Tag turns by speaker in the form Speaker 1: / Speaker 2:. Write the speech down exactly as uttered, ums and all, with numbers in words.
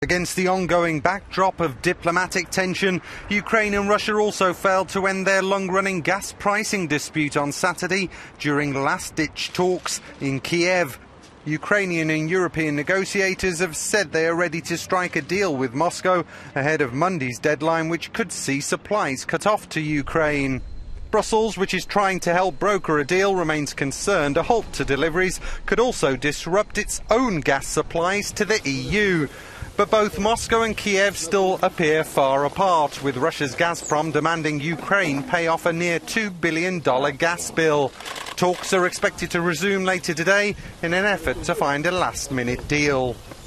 Speaker 1: Against the ongoing backdrop of diplomatic tension, Ukraine and Russia also failed to end their long-running gas pricing dispute on Saturday during last-ditch talks in Kiev. Ukrainian and European negotiators have said they are ready to strike a deal with Moscow ahead of Monday's deadline, which could see supplies cut off to Ukraine. Brussels, which is trying to help broker a deal, remains concerned a halt to deliveries could also disrupt its own gas supplies to the E U. But both Moscow and Kiev still appear far apart, with Russia's Gazprom demanding Ukraine pay off a near two billion dollars gas bill. Talks are expected to resume later today in an effort to find a last-minute deal.